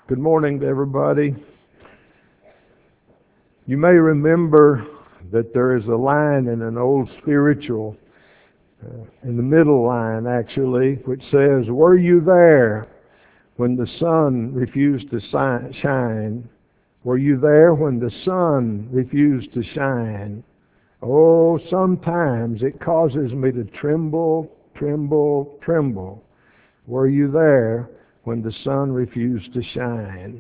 Good morning to everybody. You may remember that there is a line in an old spiritual, in the middle line actually, which says, "Were you there when the sun refused to shine? Were you there when the sun refused to shine? Oh, sometimes it causes me to tremble, tremble, tremble. Were you there when the sun refused to shine?"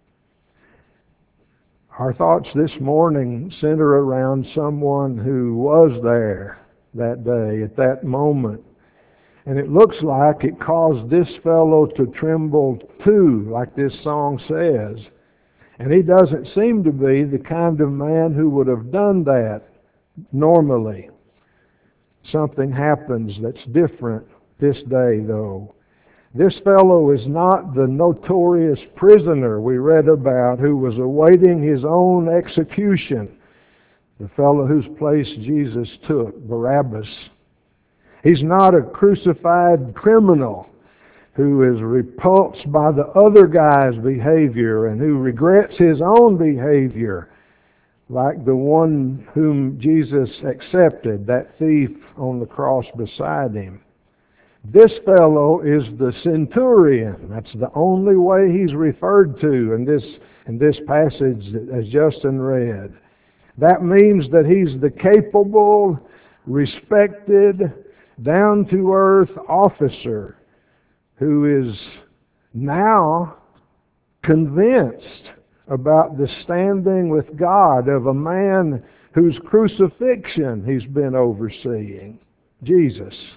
Our thoughts this morning center around someone who was there that day, at that moment. And it looks like it caused this fellow to tremble too, like this song says. And he doesn't seem to be the kind of man who would have done that normally. Something happens that's different this day, though. This fellow is not the notorious prisoner we read about who was awaiting his own execution, the fellow whose place Jesus took, Barabbas. He's not a crucified criminal who is repulsed by the other guy's behavior and who regrets his own behavior, like the one whom Jesus accepted, that thief on the cross beside him. This fellow is the centurion. That's the only way he's referred to in this passage as Justin read. That means that he's the capable, respected, down-to-earth officer who is now convinced about the standing with God of a man whose crucifixion he's been overseeing, Jesus.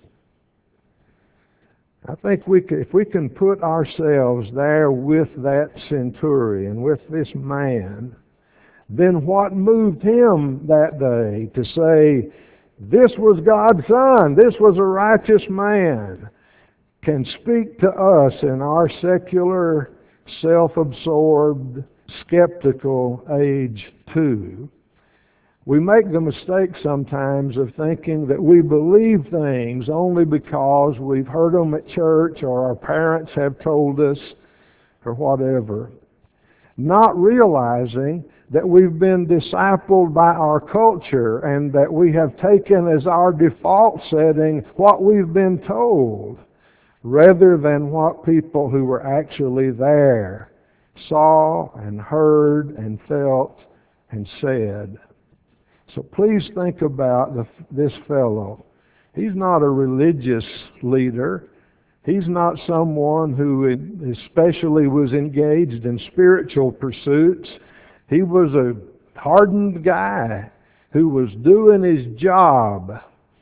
I think if we can put ourselves there with that centurion, with this man, then what moved him that day to say, this was God's Son, this was a righteous man, can speak to us in our secular, self-absorbed, skeptical age too. We make the mistake sometimes of thinking that we believe things only because we've heard them at church or our parents have told us or whatever, not realizing that we've been discipled by our culture and that we have taken as our default setting what we've been told rather than what people who were actually there saw and heard and felt and said. So please think about this fellow. He's not a religious leader. He's not someone who especially was engaged in spiritual pursuits. He was a hardened guy who was doing his job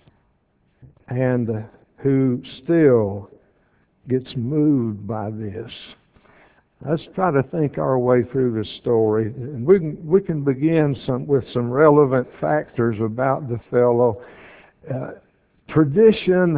and who still gets moved by this. Let's try to think our way through this story. And we can begin with some relevant factors about the fellow. Tradition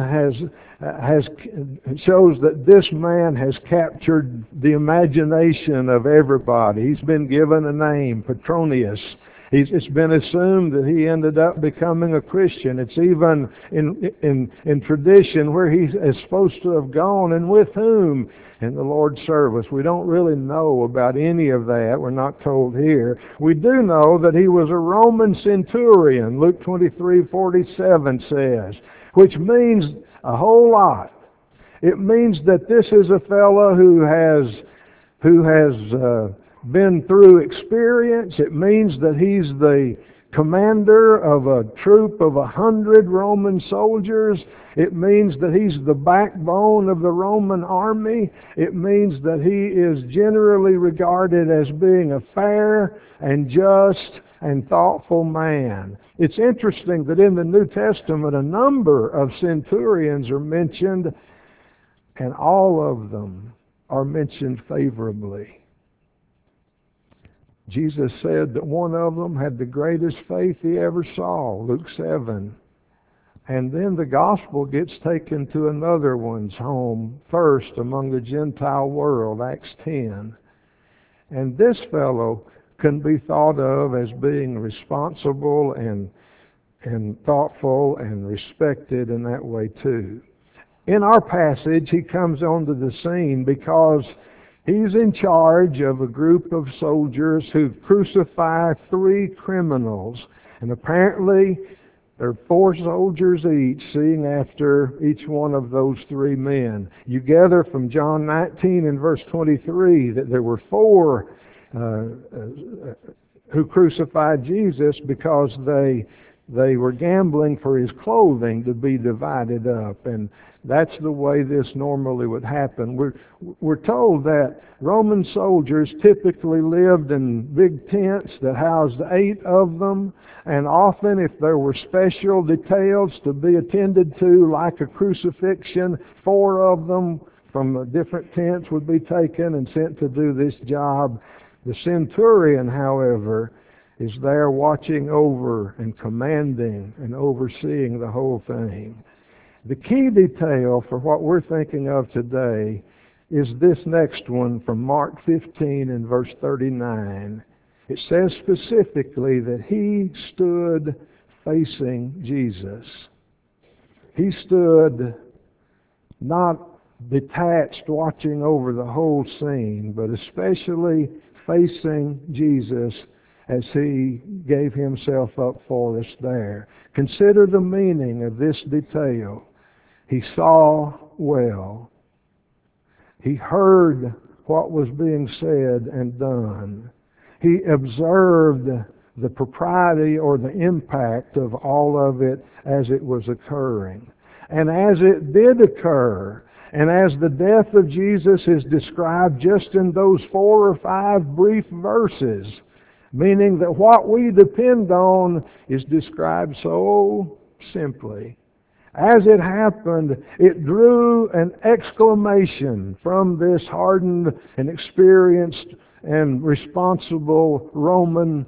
shows that this man has captured the imagination of everybody. He's been given a name, Petronius. It's been assumed that he ended up becoming a Christian. It's even in tradition where he is supposed to have gone and with whom in the Lord's service. We don't really know about any of that. We're not told here. We do know that he was a Roman centurion, Luke 23:47 says, which means a whole lot. It means that this is a fellow who has been through experience. It means that he's the commander of a troop of 100 Roman soldiers. It means that he's the backbone of the Roman army. It means that he is generally regarded as being a fair and just and thoughtful man. It's interesting that in the New Testament a number of centurions are mentioned, and all of them are mentioned favorably. Jesus said that one of them had the greatest faith he ever saw, Luke 7. And then the gospel gets taken to another one's home first among the Gentile world, Acts 10. And this fellow can be thought of as being responsible and thoughtful and respected in that way too. In our passage, he comes onto the scene because He's in charge of a group of soldiers who crucify 3 criminals. And apparently, there are 4 soldiers each, seeing after each one of those 3 men. You gather from John 19 and verse 23 that there were 4 who crucified Jesus because they were gambling for his clothing to be divided up. And that's the way this normally would happen. We're told that Roman soldiers typically lived in big tents that housed 8 of them, and often if there were special details to be attended to, like a crucifixion, 4 of them from different tents would be taken and sent to do this job. The centurion, however, is there watching over and commanding and overseeing the whole thing. The key detail for what we're thinking of today is this next one from Mark 15 and verse 39. It says specifically that he stood facing Jesus. He stood not detached watching over the whole scene, but especially facing Jesus as he gave himself up for us there. Consider the meaning of this detail. He saw well. He heard what was being said and done. He observed the propriety or the impact of all of it as it was occurring. And as it did occur, and as the death of Jesus is described just in those 4 or 5 brief verses, meaning that what we depend on is described so simply. As it happened, it drew an exclamation from this hardened and experienced and responsible Roman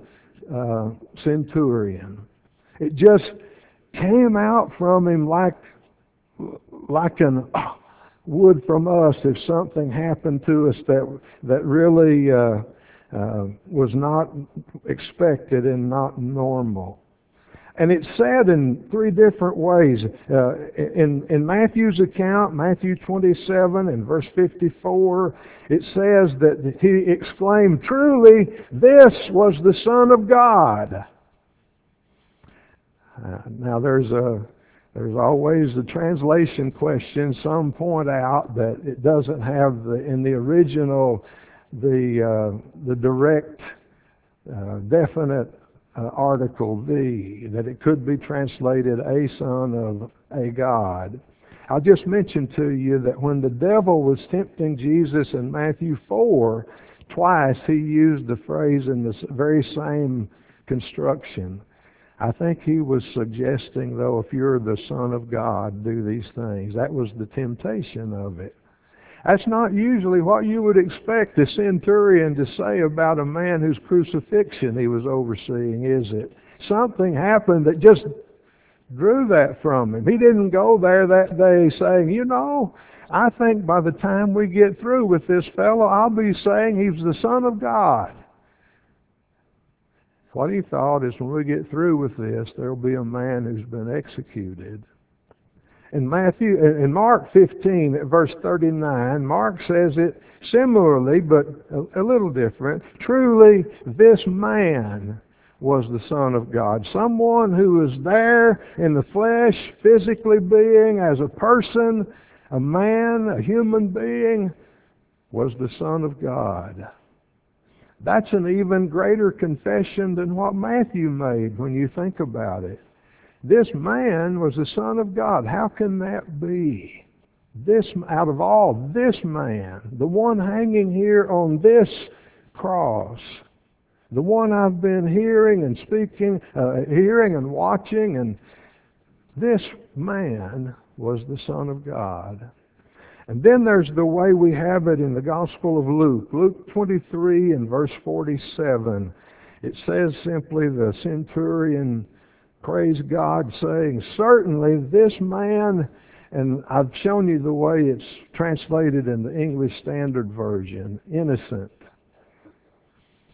centurion. It just came out from him like an would from us if something happened to us that really was not expected and not normal. And it's said in 3 different ways. In Matthew's account, Matthew 27 and verse 54, it says that he exclaimed, "Truly, this was the Son of God." Now there's always the translation question. Some point out that it doesn't have in the original the direct, definite article "the," that it could be translated "a son of a God." I'll just mention to you that when the devil was tempting Jesus in Matthew 4, twice he used the phrase in the very same construction. I think he was suggesting, though, if you're the Son of God, do these things. That was the temptation of it. That's not usually what you would expect the centurion to say about a man whose crucifixion he was overseeing, is it? Something happened that just drew that from him. He didn't go there that day saying, I think by the time we get through with this fellow, I'll be saying he's the Son of God. What he thought is, when we get through with this, there'll be a man who's been executed. In Mark 15, at verse 39, Mark says it similarly, but a little different. Truly, this man was the Son of God. Someone who was there in the flesh, physically being, as a person, a man, a human being, was the Son of God. That's an even greater confession than what Matthew made when you think about it. This man was the Son of God. How can that be? Out of all, this man, the one hanging here on this cross, the one I've been hearing and speaking, hearing and watching, and this man was the Son of God. And then there's the way we have it in the Gospel of Luke. Luke 23 and verse 47. It says simply, the centurion praised God, saying, "Certainly this man," and I've shown you the way it's translated in the English Standard Version, "innocent."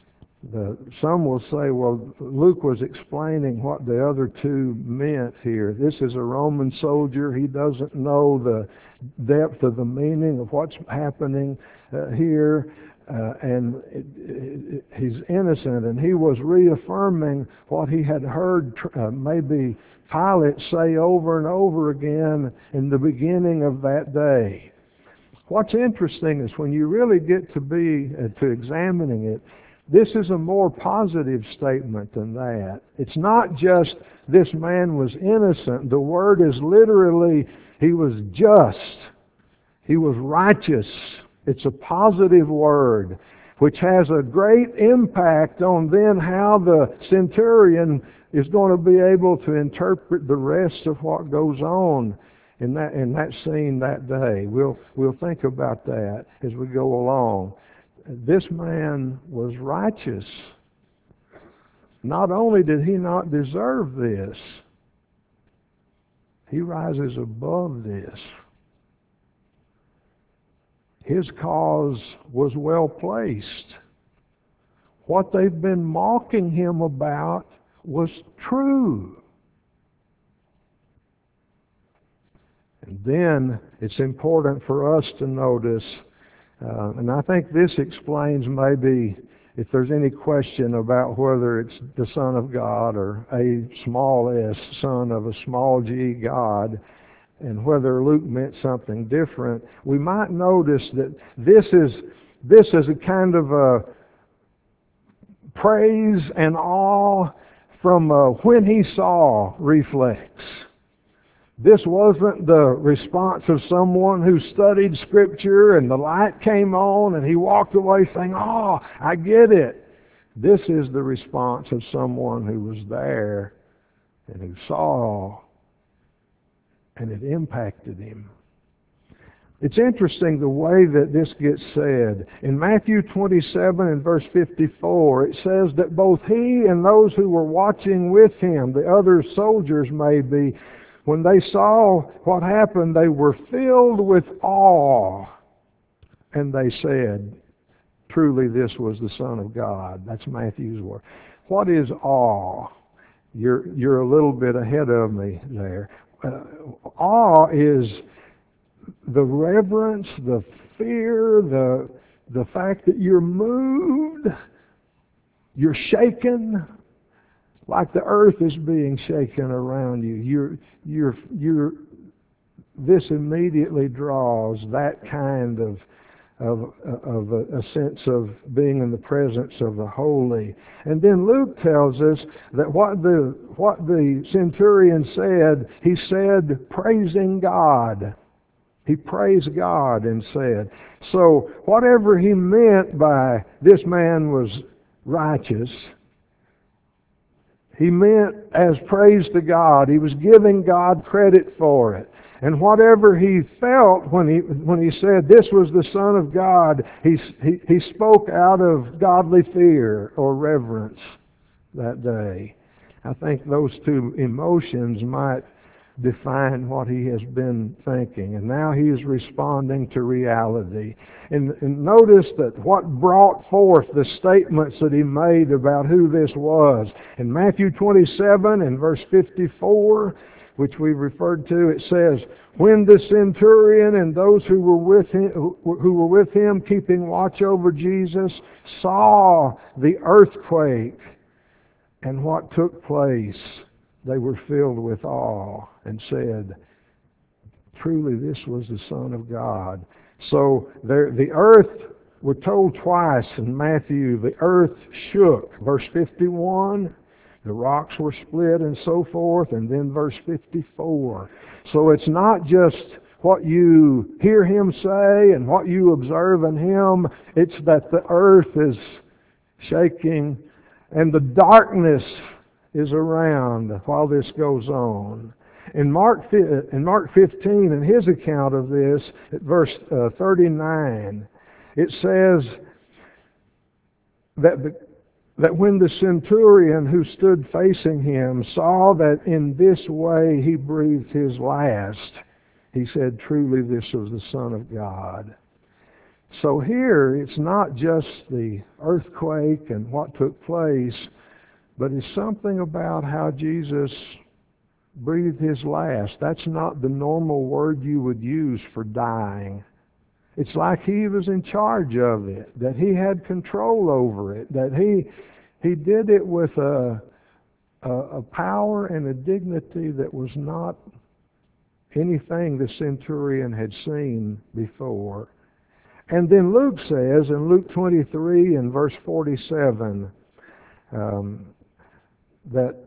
Some will say, well, Luke was explaining what the other two meant here. This is a Roman soldier. He doesn't know the depth of the meaning of what's happening here, and he's innocent. And he was reaffirming what he had heard maybe Pilate say over and over again in the beginning of that day. What's interesting is when you really get to examining it, this is a more positive statement than that. It's not just this man was innocent. The word is literally, he was just. He was righteous. It's a positive word, which has a great impact on then how the centurion is going to be able to interpret the rest of what goes on in that scene that day. We'll think about that as we go along. This man was righteous. Not only did he not deserve this, he rises above this. His cause was well placed. What they've been mocking him about was true. And then it's important for us to notice, and I think this explains maybe if there's any question about whether it's the Son of God or a small s, son of a small g God, and whether Luke meant something different, we might notice that this is a kind of a praise and awe from a when he saw reflex. This wasn't the response of someone who studied Scripture and the light came on and he walked away saying, "Oh, I get it." This is the response of someone who was there and who saw, and it impacted him. It's interesting the way that this gets said. In Matthew 27 and verse 54, it says that both he and those who were watching with him, the other soldiers maybe, when they saw what happened, they were filled with awe. And they said, "Truly this was the Son of God." That's Matthew's word. What is awe? You're a little bit ahead of me there. Awe is the reverence, the fear, the fact that you're moved, you're shaken, like the earth is being shaken around you. This immediately draws that kind of a sense of being in the presence of the holy. And then Luke tells us that what the centurion said, he said praising God. He praised God and said. So whatever he meant by this man was righteous, he meant as praise to God. He was giving God credit for it. And whatever he felt when he said this was the Son of God, he spoke out of godly fear or reverence that day. I think those two emotions might define what he has been thinking. And now he is responding to reality. And notice that what brought forth the statements that he made about who this was. In Matthew 27 and verse 54, which we referred to, it says, "When the centurion and those who were with him keeping watch over Jesus saw the earthquake and what took place, they were filled with awe and said, 'Truly this was the Son of God.'" So the earth, we're told twice in Matthew, the earth shook. Verse 51, the rocks were split and so forth, and then verse 54. So it's not just what you hear him say and what you observe in him, it's that the earth is shaking and the darkness is around while this goes on. In Mark 15, in his account of this, at verse 39, it says that when the centurion who stood facing him saw that in this way he breathed his last, he said, "Truly this was the Son of God." So here, it's not just the earthquake and what took place, but it's something about how Jesus breathed his last. That's not the normal word you would use for dying. It's like he was in charge of it, that he had control over it, that he did it with a power and a dignity that was not anything the centurion had seen before. And then Luke says in Luke 23 and verse 47 that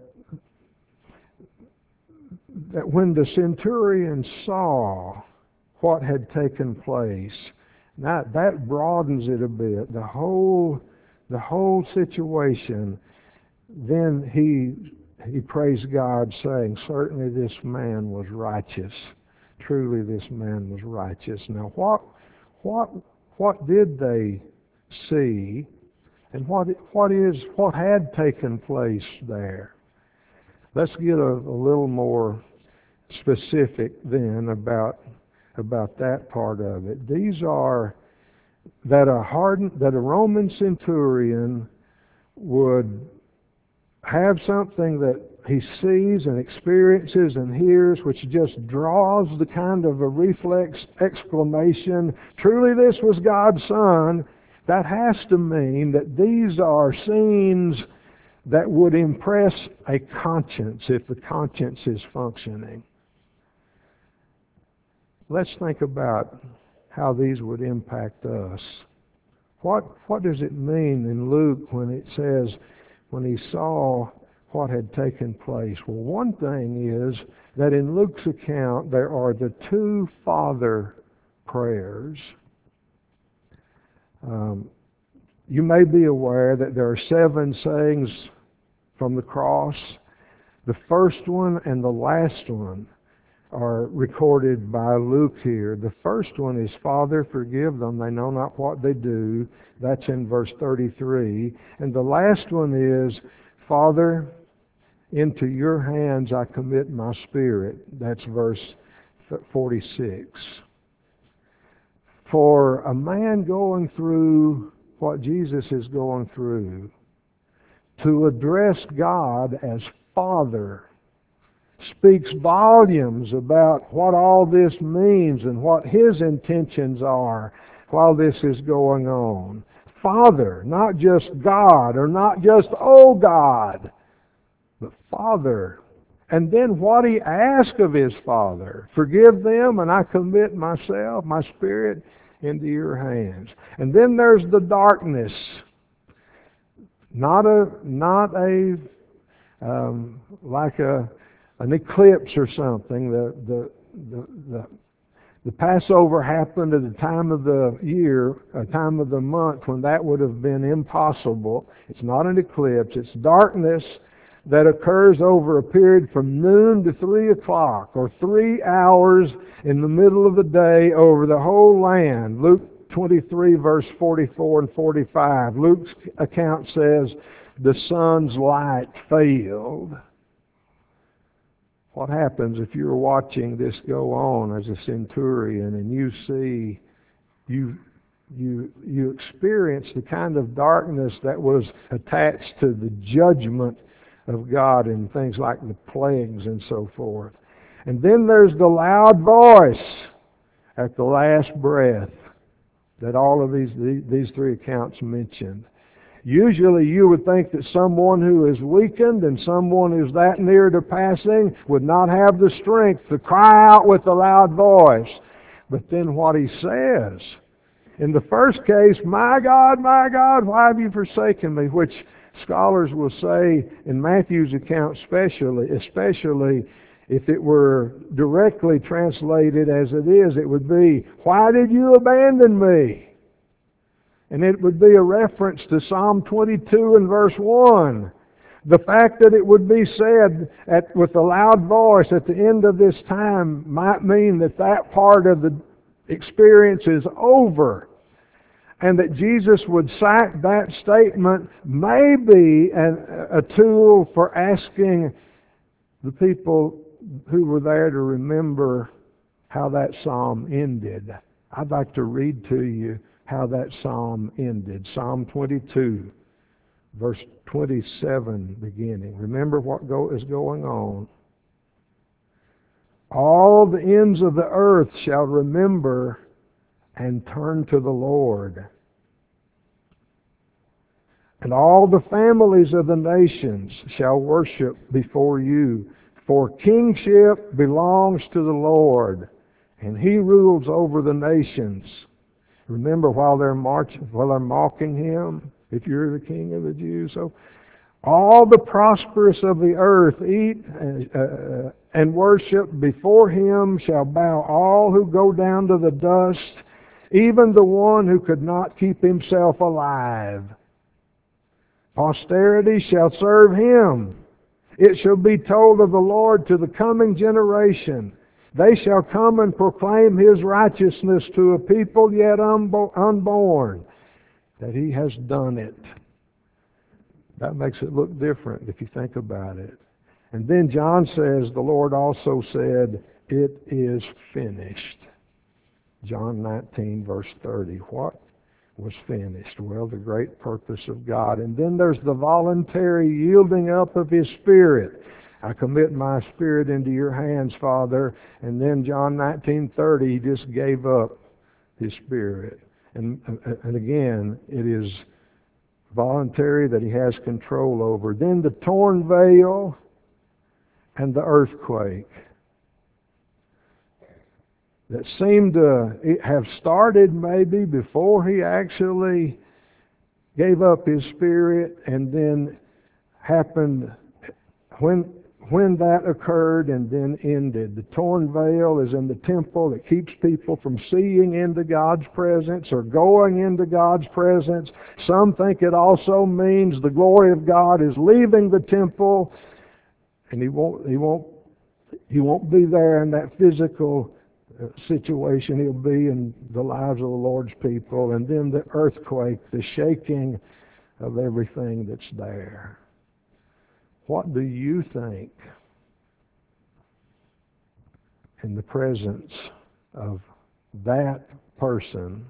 when the centurion saw what had taken place, now that broadens it a bit. The whole situation. Then he praised God, saying, "Certainly this man was righteous. Truly this man was righteous." Now, what did they see, and what had taken place there? Let's get a little more specific then about that part of it. These are that a Roman centurion would have something that he sees and experiences and hears, which just draws the kind of a reflex exclamation, "Truly this was God's Son." That has to mean that these are scenes that would impress a conscience, if the conscience is functioning. Let's think about how these would impact us. What does it mean in Luke when it says, when he saw what had taken place? Well, one thing is that in Luke's account there are the two Father prayers. You may be aware that there are 7 sayings from the cross. The first one and the last one are recorded by Luke here. The first one is, "Father, forgive them, they know not what they do." That's in verse 33. And the last one is, "Father, into your hands I commit my spirit." That's verse 46. For a man going through what Jesus is going through, to address God as Father speaks volumes about what all this means and what his intentions are while this is going on. Father, not just God, or not just, "Oh God," but Father. And then what he asked of his Father: "Forgive them, and I commit myself, my spirit, into your hands." And then there's the darkness. Not like an eclipse or something. The Passover happened at a time of the year, a time of the month when that would have been impossible. It's not an eclipse. It's darkness that occurs over a period from noon to 3 o'clock, or 3 hours in the middle of the day over the whole land. Luke 23 verse 44 and 45. Luke's account says the sun's light failed. What happens if you're watching this go on as a centurion and you see, you experience the kind of darkness that was attached to the judgment of God and things like the plagues and so forth. And then there's the loud voice at the last breath that all of these 3 accounts mentioned. Usually you would think that someone who is weakened and someone who's that near to passing would not have the strength to cry out with a loud voice. But then what he says, in the first case, my God, why have you forsaken me?" Which scholars will say, in Matthew's account especially if it were directly translated as it is, it would be, "Why did you abandon me?" And it would be a reference to Psalm 22 and verse 1. The fact that it would be said with a loud voice at the end of this time might mean that part of the experience is over. And that Jesus would cite that statement may be a tool for asking the people who were there to remember how that psalm ended. I'd like to read to you how that psalm ended. Psalm 22, verse 27 beginning. Remember what is going on. All the ends of the earth shall remember and turn to the Lord. And all the families of the nations shall worship before you. For kingship belongs to the Lord, and He rules over the nations. Remember while they're mocking Him, if you're the King of the Jews. So all the prosperous of the earth eat and worship before Him shall bow, all who go down to the dust, even the one who could not keep himself alive. Posterity shall serve Him. It shall be told of the Lord to the coming generation. They shall come and proclaim His righteousness to a people yet unborn, that He has done it. That makes it look different if you think about it. And then John says, the Lord also said, it is finished. John 19, verse 30. What was finished? Well, the great purpose of God. And then there's the voluntary yielding up of His Spirit. I commit my spirit into your hands, Father. And then John 19:30, He just gave up His Spirit. And again, it is voluntary that He has control over. Then the torn veil and the earthquake that seemed to have started maybe before He actually gave up His Spirit, and then happened when that occurred and then ended. The torn veil is in the temple. It keeps people from seeing into God's presence or going into God's presence. Some think it also means the glory of God is leaving the temple, and He won't be there in that physical situation. He'll be in the lives of the Lord's people. And then the earthquake, the shaking of everything that's there. What do you think in the presence of that person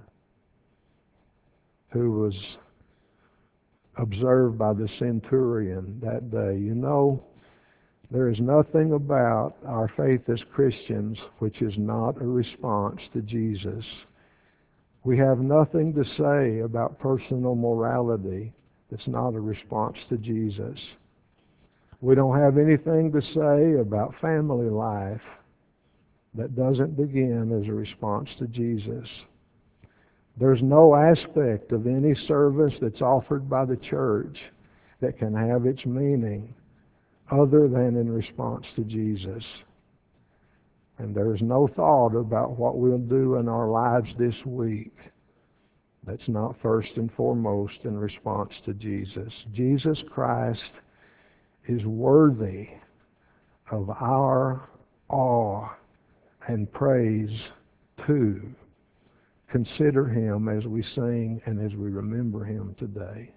who was observed by the centurion that day? You know, there is nothing about our faith as Christians which is not a response to Jesus. We have nothing to say about personal morality that's not a response to Jesus. We don't have anything to say about family life that doesn't begin as a response to Jesus. There's no aspect of any service that's offered by the church that can have its meaning other than in response to Jesus. And there's no thought about what we'll do in our lives this week that's not first and foremost in response to Jesus. Jesus Christ is worthy of our awe and praise too. Consider Him as we sing and as we remember Him today.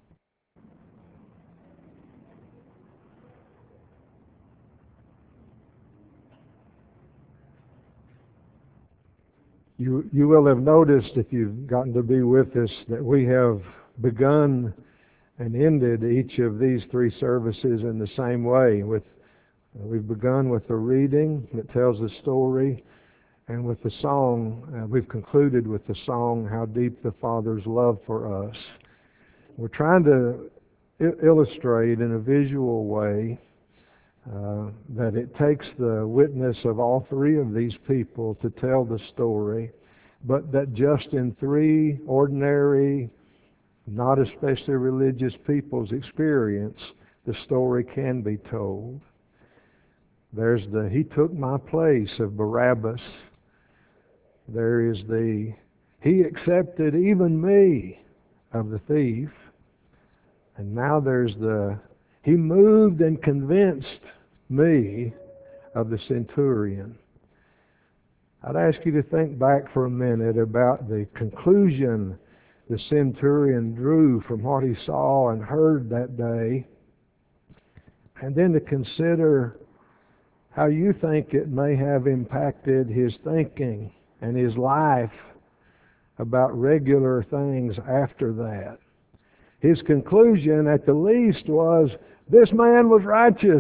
You will have noticed, if you've gotten to be with us, that we have begun and ended each of these three services in the same way. We've begun with a reading that tells the story, and with the song, we've concluded with the song, How Deep the Father's Love for Us. We're trying to illustrate in a visual way that it takes the witness of all three of these people to tell the story, but that just in three ordinary, not especially religious people's experience, the story can be told. There's the He took my place of Barabbas. There is the He accepted even me of the thief. And now there's the He moved and convinced me of the centurion. I'd ask you to think back for a minute about the conclusion the centurion drew from what he saw and heard that day, and then to consider how you think it may have impacted his thinking and his life about regular things after that. His conclusion, at the least, was, this man was righteous.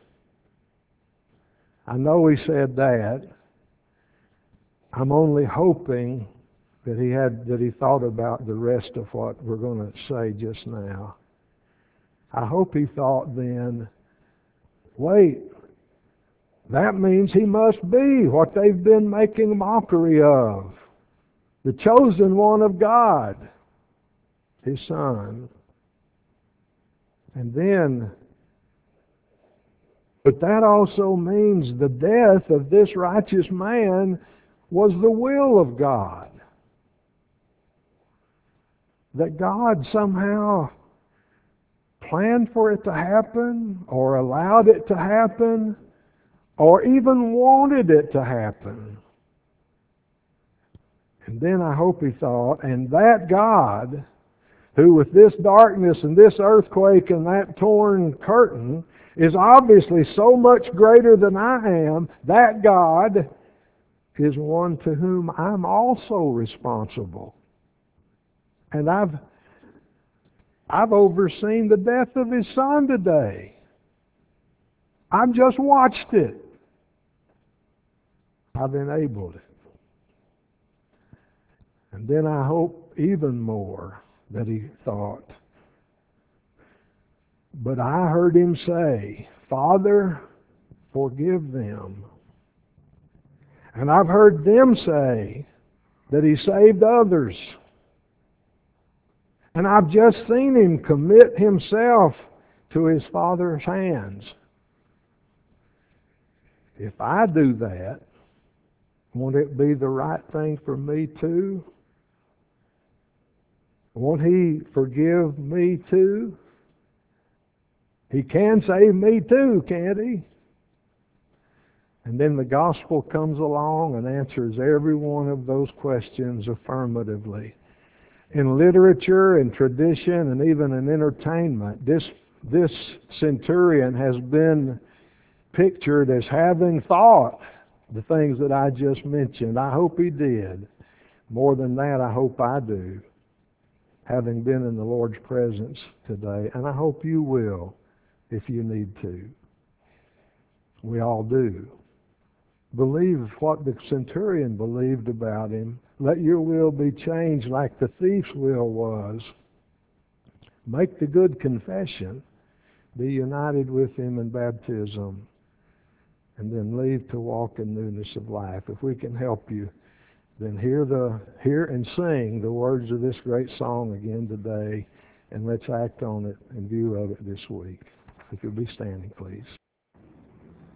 I know he said that. I'm only hoping that he thought about the rest of what we're going to say just now. I hope he thought then, wait, that means he must be what they've been making mockery of, the chosen one of God, His Son. And then, but that also means the death of this righteous man was the will of God. That God somehow planned for it to happen, or allowed it to happen, or even wanted it to happen. And then I hope he thought, and that God, who with this darkness and this earthquake and that torn curtain is obviously so much greater than I am, that God is one to whom I'm also responsible. And I've overseen the death of His Son today. I've just watched it. I've enabled it. And then I hope even more that he thought, but I heard him say, Father, forgive them. And I've heard them say that he saved others. And I've just seen him commit himself to his Father's hands. If I do that, won't it be the right thing for me too? Won't He forgive me too? He can save me too, can't He? And then the gospel comes along and answers every one of those questions affirmatively. In literature and tradition and even in entertainment, this centurion has been pictured as having thought the things that I just mentioned. I hope he did. More than that, I hope I do, having been in the Lord's presence today. And I hope you will, if you need to. We all do. Believe what the centurion believed about him. Let your will be changed like the thief's will was. Make the good confession. Be united with him in baptism. And then leave to walk in newness of life. If we can help you, then hear and sing the words of this great song again today, and let's act on it in view of it this week. If you'll be standing, please.